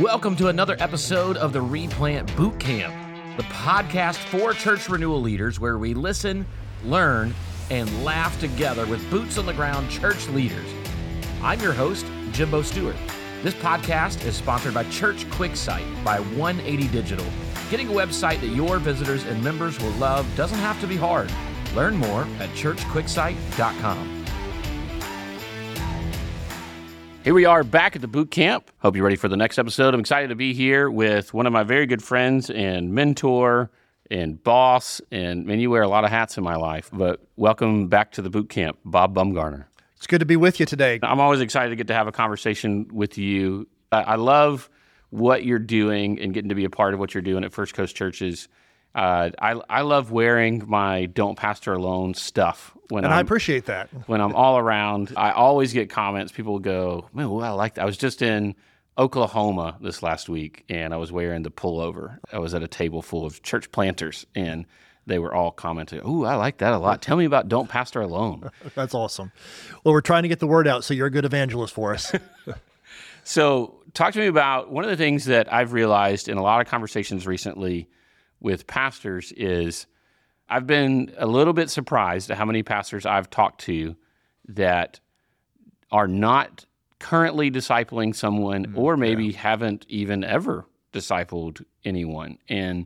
Welcome to another episode of the Replant Boot Camp, the podcast for church renewal leaders where we listen, learn, and laugh together with boots on the ground church leaders. I'm your host, Jimbo Stewart. This podcast is sponsored by Church QuickSite by 180 Digital. Getting a website that your visitors and members will love doesn't have to be hard. Learn more at churchquicksite.com. Here we are back at the boot camp. Hope you're ready for the next episode. I'm excited to be here with one of my very good friends and mentor and boss. And man, you wear a lot of hats in my life, but welcome back to the boot camp, Bob Bumgarner. It's good to be with you today. I'm always excited to get to have a conversation with you. I love what you're doing and getting to be a part of what you're doing at First Coast Churches. I love wearing my Don't Pastor Alone stuff. I appreciate that. When I'm all around, I always get comments. People go, man, well, I like that. I was just in Oklahoma this last week, and I was wearing the pullover. I was at a table full of church planters, and they were all commenting, ooh, I like that a lot. Tell me about Don't Pastor Alone. That's awesome. Well, we're trying to get the word out, so you're a good evangelist for us. So talk to me about one of the things that I've realized in a lot of conversations recently with pastors is I've been a little bit surprised at how many pastors I've talked to that are not currently discipling someone or maybe haven't even ever discipled anyone. And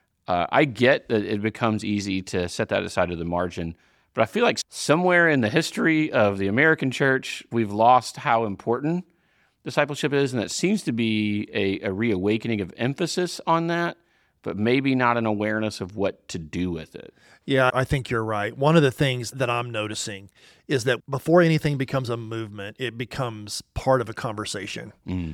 I get that it becomes easy to set that aside to the margin, but I feel like somewhere in the history of the American church, we've lost how important discipleship is, and that seems to be a reawakening of emphasis on that, but maybe not an awareness of what to do with it. Yeah, I think you're right. One of the things that I'm noticing is that before anything becomes a movement, it becomes part of a conversation.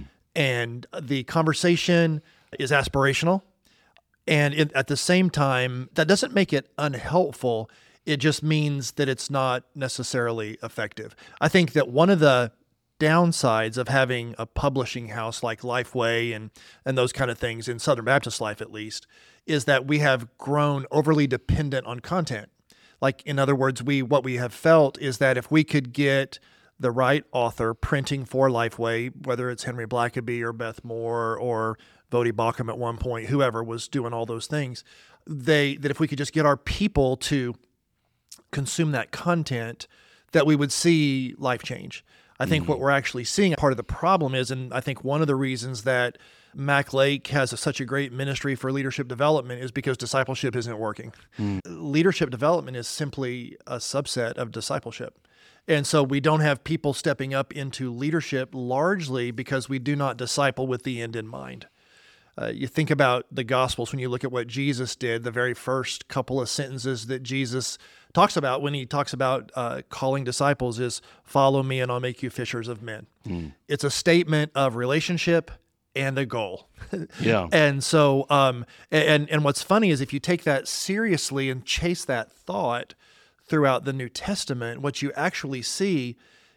And the conversation is aspirational. And at the same time, that doesn't make it unhelpful. It just means that it's not necessarily effective. I think that one of the downsides of having a publishing house like Lifeway and those kind of things, in Southern Baptist life at least, is that we have grown overly dependent on content. Like, in other words, what we have felt is that if we could get the right author printing for Lifeway, whether it's Henry Blackaby or Beth Moore or Vodi Bakum at one point, whoever was doing all those things, that if we could just get our people to consume that content, that we would see life change. I think what we're actually seeing, part of the problem is, and I think one of the reasons that Mac Lake has such a great ministry for leadership development is because discipleship isn't working. Leadership development is simply a subset of discipleship. And so we don't have people stepping up into leadership largely because we do not disciple with the end in mind. You think about the Gospels when you look at what Jesus did, the very first couple of sentences that Jesus talks about when he talks about calling disciples is, follow me and I'll make you fishers of men. It's a statement of relationship and a goal. Yeah. And so, and what's funny is if you take that seriously and chase that thought throughout the New Testament, what you actually see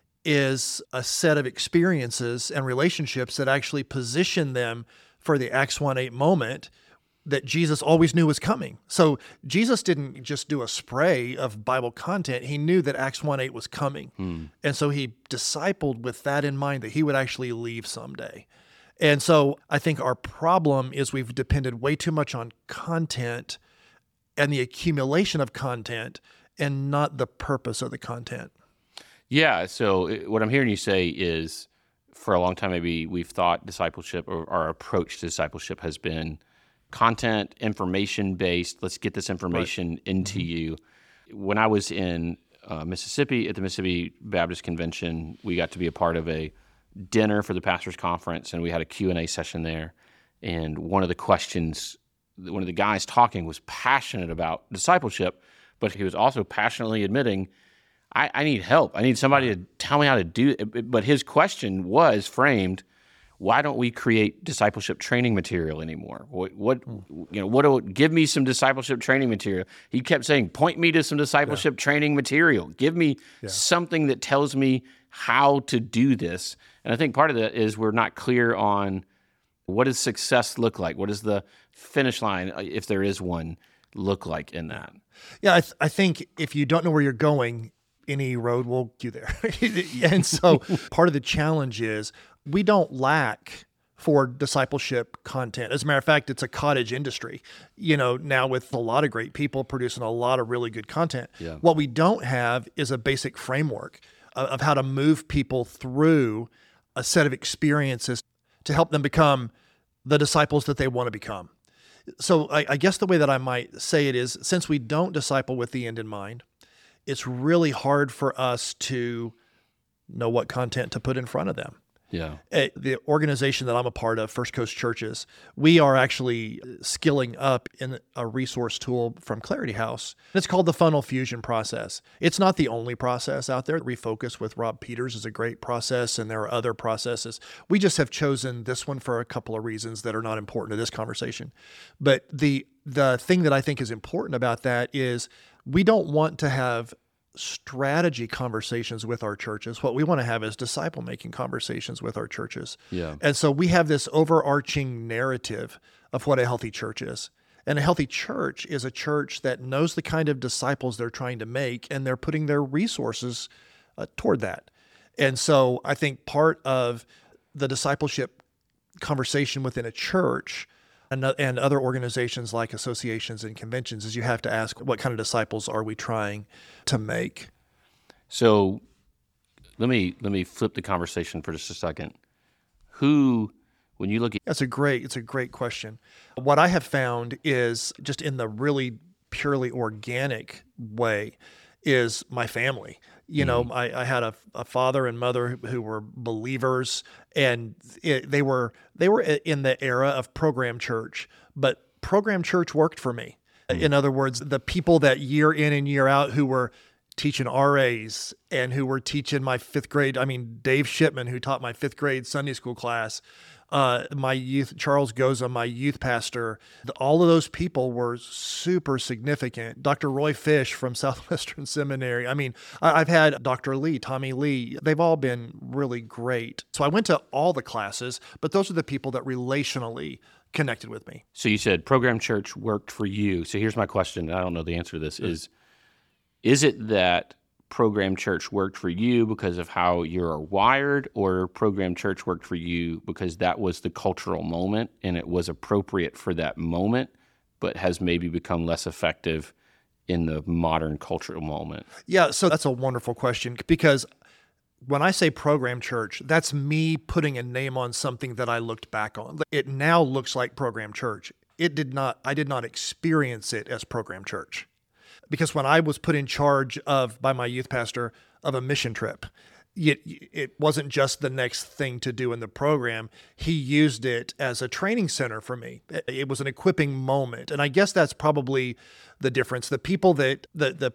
is a set of experiences and relationships that actually position them for the Acts 1:8 moment that Jesus always knew was coming. So Jesus didn't just do a spray of Bible content. He knew that Acts 1:8 was coming. And so he discipled with that in mind, that he would actually leave someday. And so I think our problem is we've depended way too much on content and the accumulation of content and not the purpose of the content. Yeah, so what I'm hearing you say is, for a long time, maybe we've thought discipleship, or our approach to discipleship has been content, information-based. Let's get this information into you. When I was in Mississippi at the Mississippi Baptist Convention, we got to be a part of a dinner for the pastors' conference, and we had a Q&A session there. And one of the guys talking was passionate about discipleship, but he was also passionately admitting, I need help. I need somebody to tell me how to do it. But his question was framed, why don't we create discipleship training material anymore? Give me some discipleship training material. He kept saying, point me to some discipleship training material. Give me something that tells me how to do this. And I think part of that is we're not clear on what does success look like? What does the finish line, if there is one, look like in that? Yeah, I think if you don't know where you're going, any road will get you there. And so part of the challenge is we don't lack for discipleship content. As a matter of fact, it's a cottage industry, now with a lot of great people producing a lot of really good content. Yeah. What we don't have is a basic framework of how to move people through a set of experiences to help them become the disciples that they want to become. So I guess the way that I might say it is, since we don't disciple with the end in mind, it's really hard for us to know what content to put in front of them. Yeah. The organization that I'm a part of, First Coast Churches, we are actually skilling up in a resource tool from Clarity House. It's called the Funnel Fusion process. It's not the only process out there. Refocus with Rob Peters is a great process, and there are other processes. We just have chosen this one for a couple of reasons that are not important to this conversation. But the thing that I think is important about that is we don't want to have strategy conversations with our churches. What we want to have is disciple-making conversations with our churches. Yeah. And so we have this overarching narrative of what a healthy church is. And a healthy church is a church that knows the kind of disciples they're trying to make, and they're putting their resources toward that. And so I think part of the discipleship conversation within a church and other organizations like associations and conventions is you have to ask, what kind of disciples are we trying to make? So let me flip the conversation for just a second. When you look at It's a great question. What I have found is, just in the really purely organic way, is my family. I had a father and mother who were believers, and they were in the era of program church, but program church worked for me. In other words, the people that year in and year out who were teaching RAs and who were teaching my fifth grade, Dave Shipman, who taught my fifth grade Sunday school class, Charles Goza, my youth pastor, all of those people were super significant. Dr. Roy Fish from Southwestern Seminary. I've had Dr. Lee, Tommy Lee. They've all been really great. So I went to all the classes, but those are the people that relationally connected with me. So you said program church worked for you. So here's my question. I don't know the answer to this. Is it that program church worked for you because of how you're wired, or program church worked for you because that was the cultural moment and it was appropriate for that moment, but has maybe become less effective in the modern cultural moment? Yeah, so that's a wonderful question, because when I say program church, that's me putting a name on something that I looked back on. It now looks like program church. I did not experience it as program church. Because when I was put in charge by my youth pastor of a mission trip, it wasn't just the next thing to do in the program. He used it as a training center for me. It was an equipping moment. And I guess that's probably the difference. The people that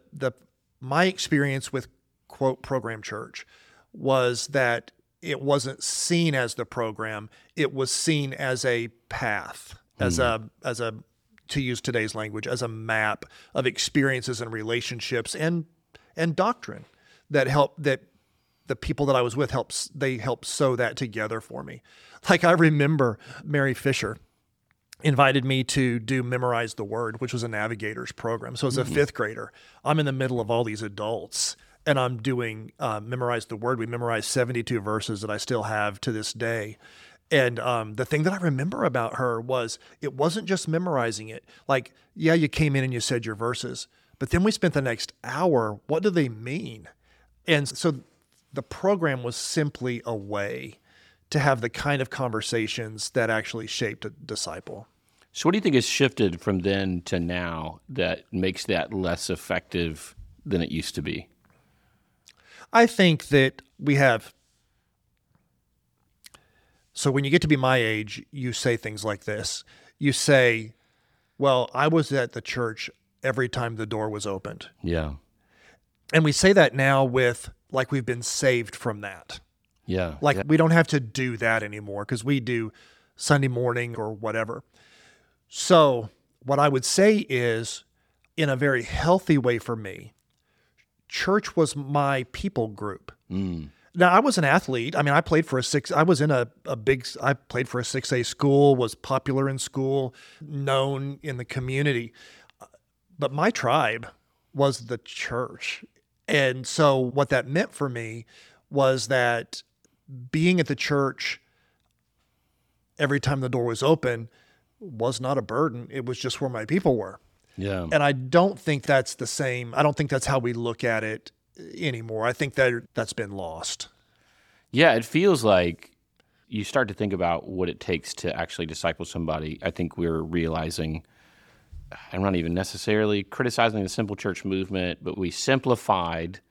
my experience with, quote, program church was that it wasn't seen as the program. It was seen as a path, as a to use today's language, as a map of experiences and relationships and doctrine that the people that I was with helped sew that together for me. Like, I remember Mary Fisher invited me to do Memorize the Word, which was a navigator's program. So as a fifth grader, I'm in the middle of all these adults, and I'm doing Memorize the Word. We memorized 72 verses that I still have to this day. And the thing that I remember about her was, it wasn't just memorizing it. Like, yeah, you came in and you said your verses, but then we spent the next hour, what do they mean? And so the program was simply a way to have the kind of conversations that actually shaped a disciple. So what do you think has shifted from then to now that makes that less effective than it used to be? I think that we have... So when you get to be my age, you say things like this. You say, well, I was at the church every time the door was opened. Yeah. And we say that now with, like, we've been saved from that. Yeah. Like, we don't have to do that anymore because we do Sunday morning or whatever. So what I would say is, in a very healthy way for me, church was my people group. Now, I was an athlete. I played for I played for a 6A school, was popular in school, known in the community. But my tribe was the church. And so what that meant for me was that being at the church every time the door was open was not a burden. It was just where my people were. Yeah. And I don't think that's the same. I don't think that's how we look at it anymore. I think that that's been lost. Yeah, it feels like you start to think about what it takes to actually disciple somebody. I think we're realizing, I'm not even necessarily criticizing the simple church movement, but we simplified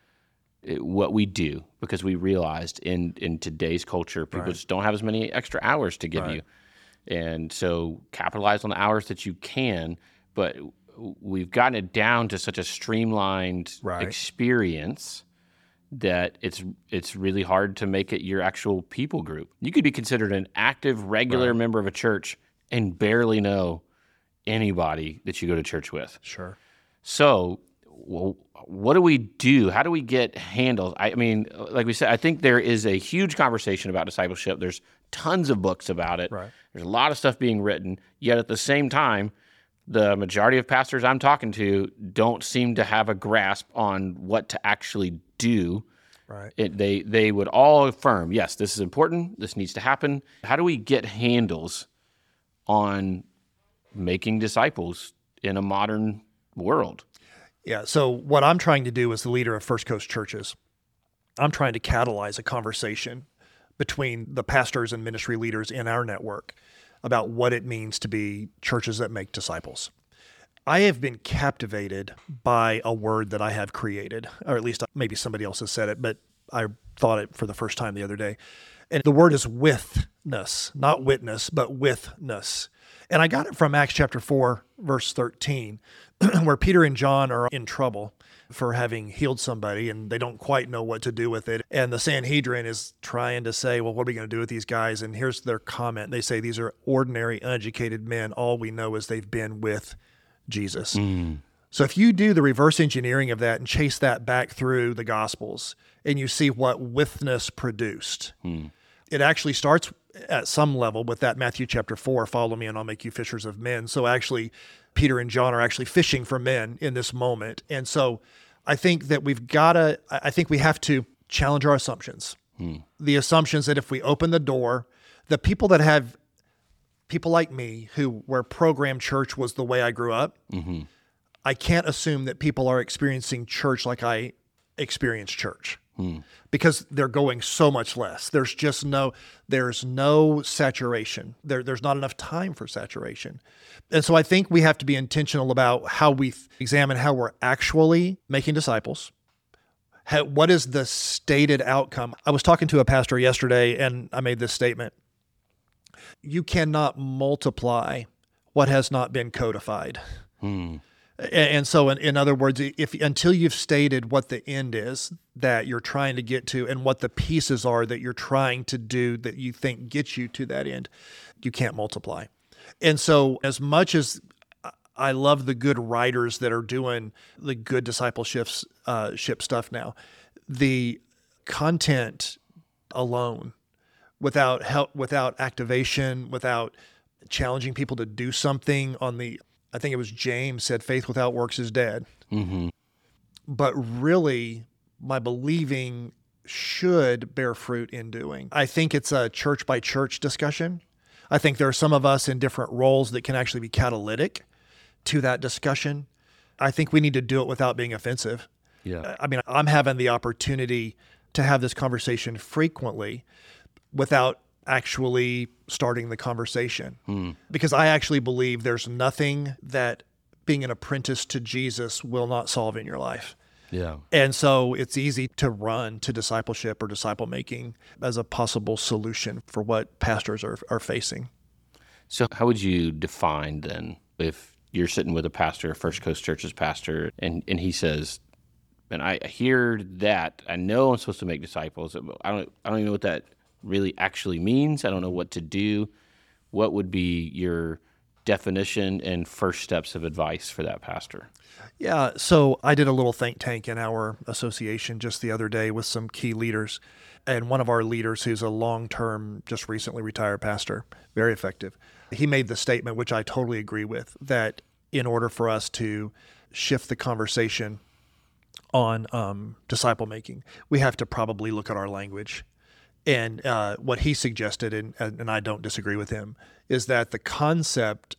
what we do because we realized in today's culture, people just don't have as many extra hours to give you. And so capitalize on the hours that you can, but we've gotten it down to such a streamlined experience that it's really hard to make it your actual people group. You could be considered an active, regular member of a church and barely know anybody that you go to church with. Sure. So, well, what do we do? How do we get handles? I mean, like we said, I think there is a huge conversation about discipleship. There's tons of books about it. Right. There's a lot of stuff being written. Yet at the same time, the majority of pastors I'm talking to don't seem to have a grasp on what to actually do. Right. They would all affirm, yes, this is important. This needs to happen. How do we get handles on making disciples in a modern world? Yeah. So what I'm trying to do as the leader of First Coast Churches, I'm trying to catalyze a conversation between the pastors and ministry leaders in our network about what it means to be churches that make disciples. I have been captivated by a word that I have created, or at least maybe somebody else has said it, but I thought it for the first time the other day. And the word is withness, not witness, but withness. And I got it from Acts chapter 4, verse 13, where Peter and John are in trouble for having healed somebody, and they don't quite know what to do with it. And the Sanhedrin is trying to say, well, what are we going to do with these guys? And here's their comment. They say, these are ordinary, uneducated men. All we know is they've been with Jesus. So if you do the reverse engineering of that and chase that back through the Gospels, and you see what withness produced, it actually starts at some level with that Matthew chapter 4, follow me and I'll make you fishers of men. So actually, Peter and John are actually fishing for men in this moment. And so I think that I think we have to challenge our assumptions. The assumptions that if we open the door, the people that have people like me where program church was the way I grew up, I can't assume that people are experiencing church like I experienced church. Because they're going so much less. There's no saturation. There's not enough time for saturation. And so I think we have to be intentional about how we examine how we're actually making disciples. What is the stated outcome? I was talking to a pastor yesterday and I made this statement. You cannot multiply what has not been codified. And so, in other words, until you've stated what the end is that you're trying to get to and what the pieces are that you're trying to do that you think gets you to that end, you can't multiply. And so as much as I love the good writers that are doing the good discipleship stuff now, the content alone, without help, without activation, without challenging people to do something I think it was James said, faith without works is dead. But really, my believing should bear fruit in doing. I think it's a church by church discussion. I think there are some of us in different roles that can actually be catalytic to that discussion. I think we need to do it without being offensive. Yeah. I mean, I'm having the opportunity to have this conversation frequently without actually starting the conversation. Because I actually believe there's nothing that being an apprentice to Jesus will not solve in your life. Yeah. And so it's easy to run to discipleship or disciple making as a possible solution for what pastors are facing. So how would you define then, if you're sitting with a pastor, First Coast Church's pastor, and he says, and I hear that, I know I'm supposed to make disciples, I don't even know what that really actually means. I don't know what to do. What would be your definition and first steps of advice for that pastor? Yeah, so I did a little think tank in our association just the other day with some key leaders. And one of our leaders, who's a long-term, just recently retired pastor, very effective, he made the statement, which I totally agree with, that in order for us to shift the conversation on disciple making, we have to probably look at our language And what he suggested, and I don't disagree with him, is that the concept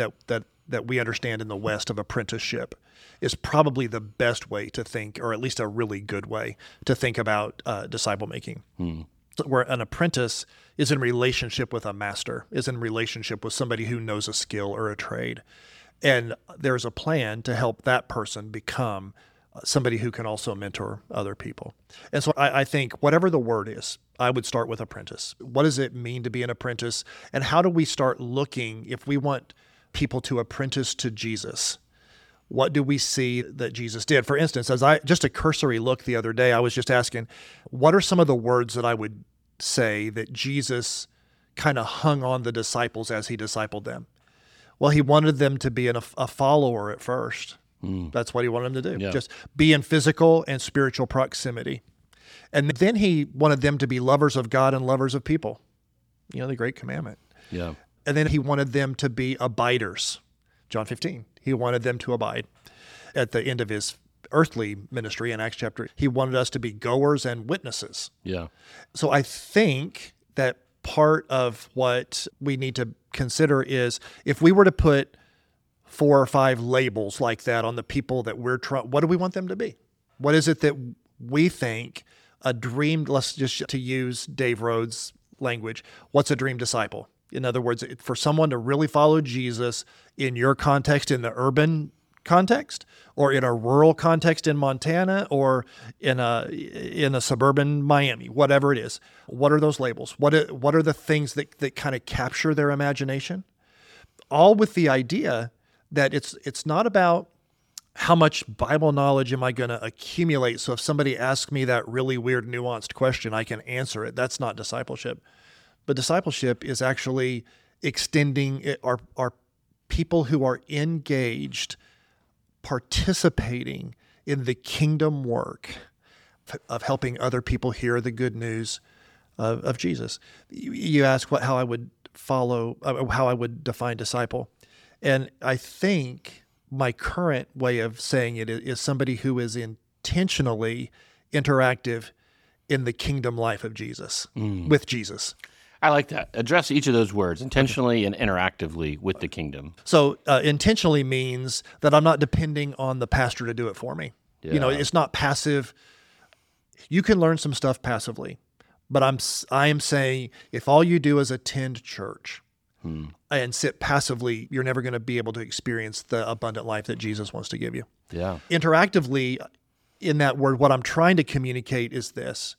that we understand in the West of apprenticeship is probably the best way to think, or at least a really good way to think about disciple making. Where an apprentice is in relationship with a master, is in relationship with somebody who knows a skill or a trade. And there's a plan to help that person become somebody who can also mentor other people. And so I think whatever the word is, I would start with apprentice. What does it mean to be an apprentice? And how do we start looking, if we want people to apprentice to Jesus, what do we see that Jesus did? For instance, just a cursory look the other day, I was just asking, what are some of the words that I would say that Jesus kind of hung on the disciples as he discipled them? Well, he wanted them to be a follower at first. That's what he wanted them to do. Yeah. Just be in physical and spiritual proximity. And then he wanted them to be lovers of God and lovers of people. The great commandment. Yeah. And then he wanted them to be abiders. John 15. He wanted them to abide. At the end of his earthly ministry in Acts chapter, he wanted us to be goers and witnesses. Yeah. So I think that part of what we need to consider is, if we were to put 4 or 5 labels like that on the people that we're trying, what do we want them to be? What is it that we think a dream, let's just to use Dave Rhodes' language, what's a dream disciple? In other words, for someone to really follow Jesus in your context, in the urban context, or in a rural context in Montana, or in a suburban Miami, whatever it is, what are those labels? What are the things that kind of capture their imagination? All with the idea that it's not about how much Bible knowledge am I going to accumulate, so if somebody asks me that really weird, nuanced question, I can answer it. That's not discipleship. But discipleship is actually extending our people who are engaged, participating in the kingdom work of helping other people hear the good news of Jesus. You ask how I would define disciple. And I think my current way of saying it is somebody who is intentionally interactive in the kingdom life of Jesus, with Jesus. I like that. Address each of those words, intentionally and interactively with the kingdom. So intentionally means that I'm not depending on the pastor to do it for me. Yeah. It's not passive. You can learn some stuff passively, but I am saying, if all you do is attend church and sit passively, you're never going to be able to experience the abundant life that Jesus wants to give you. Yeah. Interactively, in that word, what I'm trying to communicate is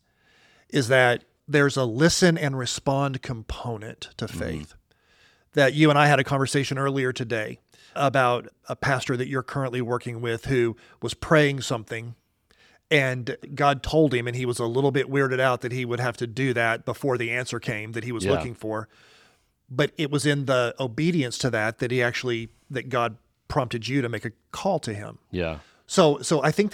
that there's a listen and respond component to faith. That you and I had a conversation earlier today about a pastor that you're currently working with who was praying something, and God told him, and he was a little bit weirded out that he would have to do that before the answer came that he was looking for. But it was in the obedience to that God prompted you to make a call to him. Yeah. So I think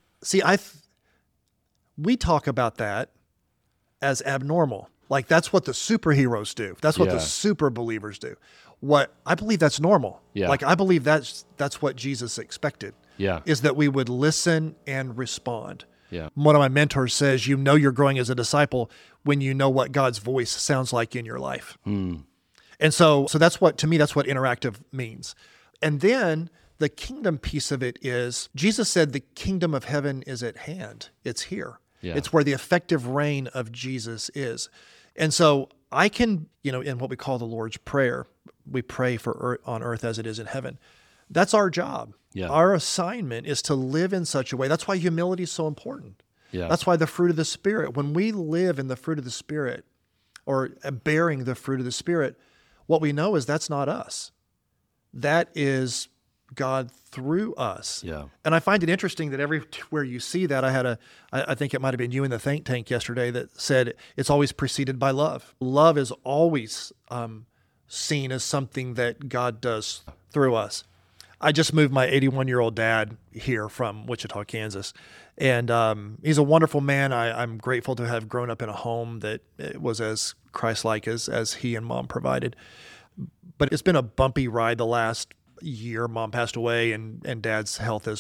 we talk about that as abnormal. Like, that's what the superheroes do. That's what the super believers do. What I believe that's normal. Yeah. Like, I believe that's what Jesus expected. Yeah. Is that we would listen and respond. Yeah. One of my mentors says, you're growing as a disciple when you know what God's voice sounds like in your life. And so that's what interactive means. And then the kingdom piece of it is, Jesus said the kingdom of heaven is at hand. It's here. Yeah. It's where the effective reign of Jesus is. And so I can, in what we call the Lord's Prayer, we pray for on earth as it is in heaven. That's our job. Yeah. Our assignment is to live in such a way. That's why humility is so important. Yeah. That's why the fruit of the Spirit, when we live in the fruit of the Spirit, or bearing the fruit of the Spirit, what we know is that's not us. That is God through us. Yeah. And I find it interesting that everywhere you see that, I think it might have been you in the think tank yesterday that said it's always preceded by love. Love is always seen as something that God does through us. I just moved my 81-year-old dad here from Wichita, Kansas. And he's a wonderful man. I'm grateful to have grown up in a home that was as Christ-like as he and Mom provided. But it's been a bumpy ride the last year. Mom passed away, and Dad's health has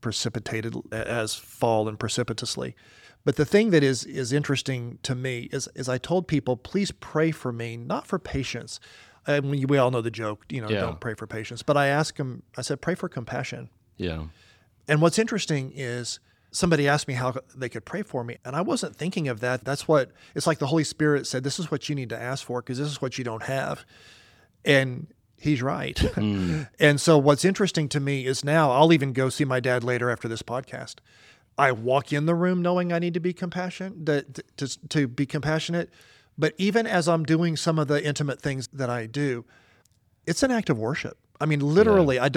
has fallen precipitously. But the thing that is interesting to me is I told people, please pray for me, not for patience. And we all know the joke, don't pray for patience. But I asked them, I said, pray for compassion. Yeah. And what's interesting is somebody asked me how they could pray for me, and I wasn't thinking of that. It's like the Holy Spirit said, this is what you need to ask for because this is what you don't have. And he's right. And so what's interesting to me is now I'll even go see my dad later after this podcast. I walk in the room knowing I need to be compassionate, to be compassionate. But even as I'm doing some of the intimate things that I do, it's an act of worship. I mean, literally, I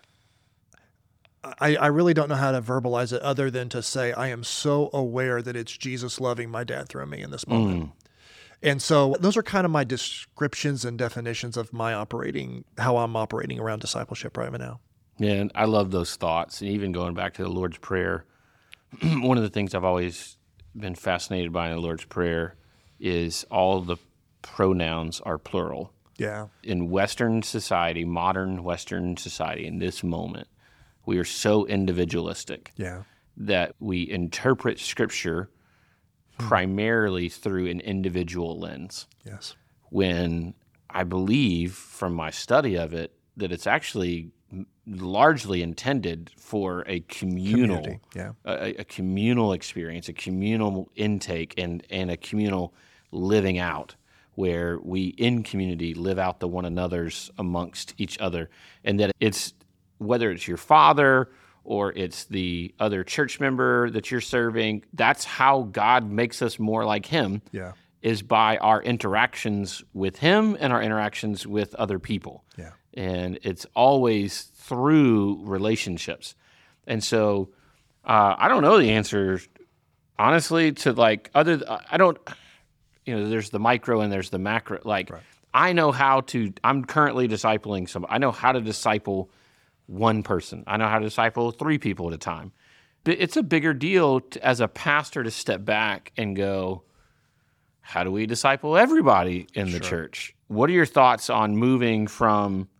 really don't know how to verbalize it other than to say I am so aware that it's Jesus loving my dad through me in this moment. And so those are kind of my descriptions and definitions of how I'm operating around discipleship right now. Yeah, and I love those thoughts. And even going back to the Lord's Prayer, one of the things I've always been fascinated by in the Lord's Prayer is all the pronouns are plural. Yeah. In Western society, modern Western society, in this moment, we are so individualistic that we interpret Scripture primarily through an individual lens. Yes. When I believe from my study of it that it's actually largely intended for a communal, a communal experience, a communal intake, and a communal living out, where we in community live out the one another's amongst each other, and that it's whether it's your father or it's the other church member that you're serving, that's how God makes us more like him, is by our interactions with him and our interactions with other people. Yeah. And it's always through relationships. And so I don't know the answer, honestly, to there's the micro and there's the macro. I know I'm currently discipling somebody. I know how to disciple one person. I know how to disciple 3 people at a time. But it's a bigger deal as a pastor to step back and go, how do we disciple everybody in the church? What are your thoughts on moving from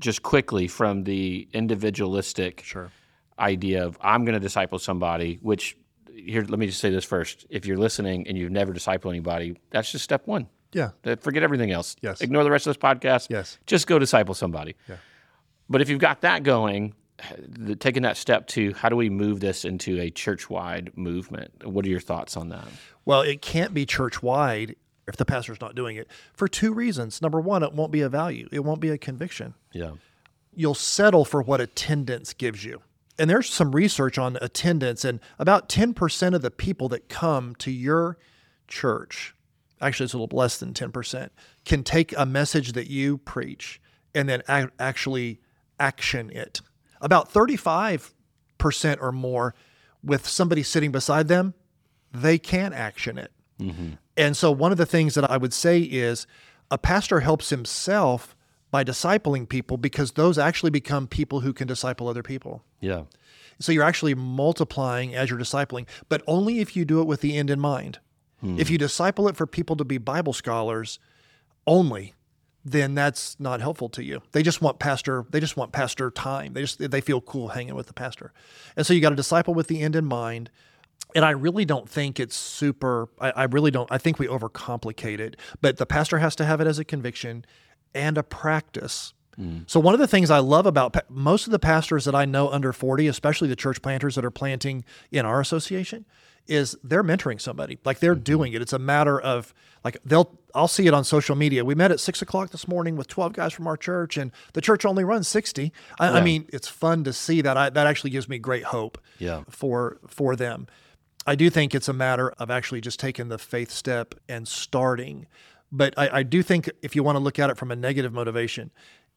the individualistic idea of I'm going to disciple somebody, which here, let me just say this first. If you're listening and you've never discipled anybody, that's just step 1. Yeah. Forget everything else. Yes. Ignore the rest of this podcast. Yes. Just go disciple somebody. Yeah. But if you've got that going, taking that step to how do we move this into a church-wide movement? What are your thoughts on that? Well, it can't be church-wide if the pastor's not doing it for 2 reasons. Number 1, it won't be a value. It won't be a conviction. Yeah. You'll settle for what attendance gives you. And there's some research on attendance, and about 10% of the people that come to your church, actually it's a little less than 10%, can take a message that you preach and then actually action it. About 35% or more, with somebody sitting beside them, they can action it. Mm-hmm. And so one of the things that I would say is a pastor helps himself by discipling people because those actually become people who can disciple other people. Yeah. So you're actually multiplying as you're discipling, but only if you do it with the end in mind. If you disciple it for people to be Bible scholars only, then that's not helpful to you. They just want pastor time. They feel cool hanging with the pastor. And so you got to disciple with the end in mind. And I really don't think it's I think we overcomplicate it, but the pastor has to have it as a conviction and a practice. So one of the things I love about most of the pastors that I know under 40, especially the church planters that are planting in our association, is they're mentoring somebody. Like they're doing it. It's a matter of I'll see it on social media. We met at 6:00 this morning with 12 guys from our church, and the church only runs 60. I mean, it's fun to see that. That actually gives me great hope for them. I do think it's a matter of actually just taking the faith step and starting. But I do think if you want to look at it from a negative motivation,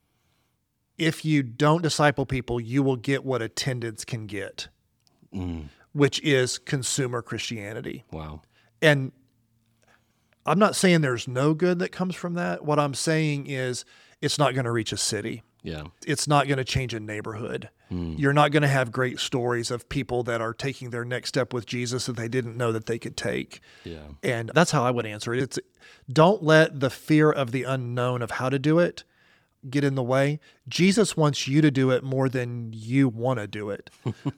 if you don't disciple people, you will get what attendance can get, which is consumer Christianity. Wow. And I'm not saying there's no good that comes from that. What I'm saying is it's not going to reach a city. Yeah. It's not going to change a neighborhood. You're not going to have great stories of people that are taking their next step with Jesus that they didn't know that they could take. Yeah. And that's how I would answer it. Don't let the fear of the unknown of how to do it get in the way. Jesus wants you to do it more than you want to do it.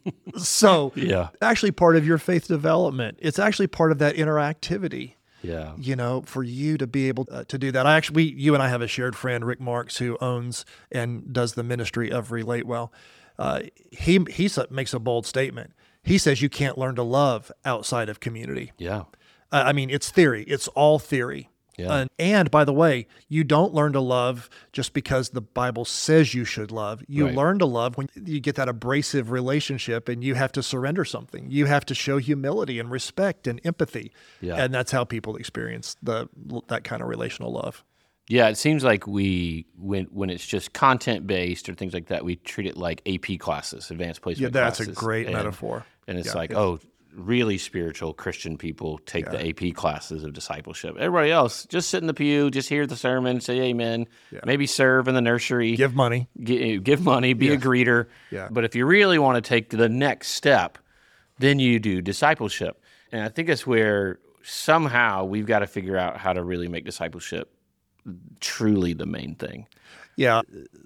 So Yeah. actually part of your faith development, it's actually part of that interactivity. Yeah. For you to be able to do that. You and I have a shared friend, Rick Marks, who owns and does the ministry of Relate Well. He makes a bold statement. He says you can't learn to love outside of community. Yeah. It's theory. It's all theory. Yeah. And by the way, you don't learn to love just because the Bible says you should love. You Right. learn to love when you get that abrasive relationship and you have to surrender something. You have to show humility and respect and empathy. Yeah. And that's how people experience that kind of relational love. Yeah, it seems like when it's just content based or things like that, we treat it like AP classes, advanced Yeah, placement that's classes. a great metaphor. And it's Yeah, like, yeah. oh, really spiritual Christian people take the AP classes of discipleship. Everybody else, just sit in the pew, just hear the sermon, say amen, maybe serve in the nursery, Give money. give money, be a greeter. Yeah. But if you really want to take the next step, then you do discipleship. And I think that's where somehow we've got to figure out how to really make discipleship truly the main thing. Yeah.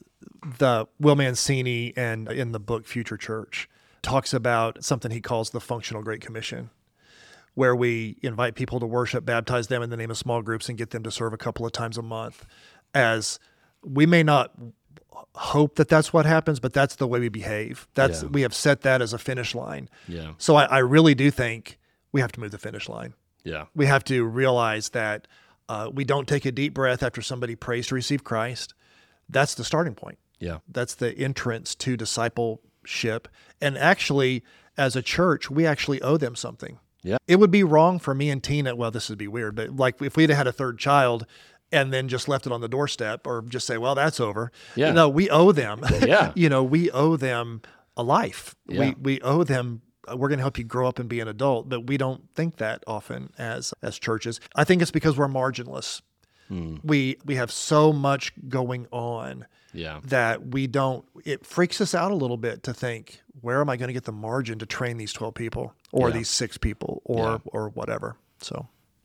The Will Mancini and in the book Future Church talks about something he calls the functional Great Commission, where we invite people to worship, baptize them in the name of small groups, and get them to serve a couple of times a month. As we may not hope that that's what happens, but that's the way we behave. We have set that as a finish line. Yeah. So I really do think we have to move the finish line. Yeah. We have to realize that we don't take a deep breath after somebody prays to receive Christ. That's the starting point. Yeah. That's the entrance to discipleship. And actually, as a church, we actually owe them something. Yeah. It would be wrong for me and Tina, well, this would be weird, but like if we'd had a third child and then just left it on the doorstep or just say, well, that's over. Yeah. No, we owe them. Yeah. We owe them a life. Yeah. We owe them, we're going to help you grow up and be an adult, but we don't think that often as churches. I think it's because we're marginless. We have so much going on that it freaks us out a little bit to think, where am I going to get the margin to train these 12 people or these 6 people or whatever? So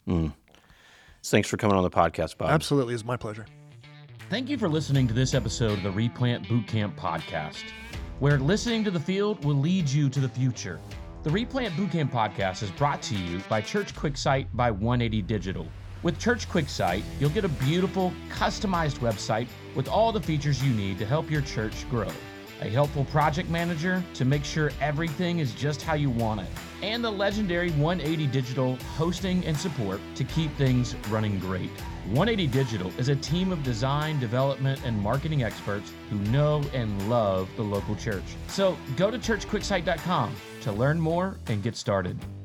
Thanks for coming on the podcast, Bob. absolutely, it's my pleasure. Thank you for listening to this episode of the Replant Bootcamp podcast, where listening to the field will lead you to the future. The Replant Bootcamp podcast is brought to you by Church QuickSite by 180 Digital. With Church QuickSite, you'll get a beautiful, customized website with all the features you need to help your church grow. A helpful project manager to make sure everything is just how you want it, and the legendary 180 Digital hosting and support to keep things running great. 180 Digital is a team of design, development, and marketing experts who know and love the local church. So go to churchquicksite.com to learn more and get started.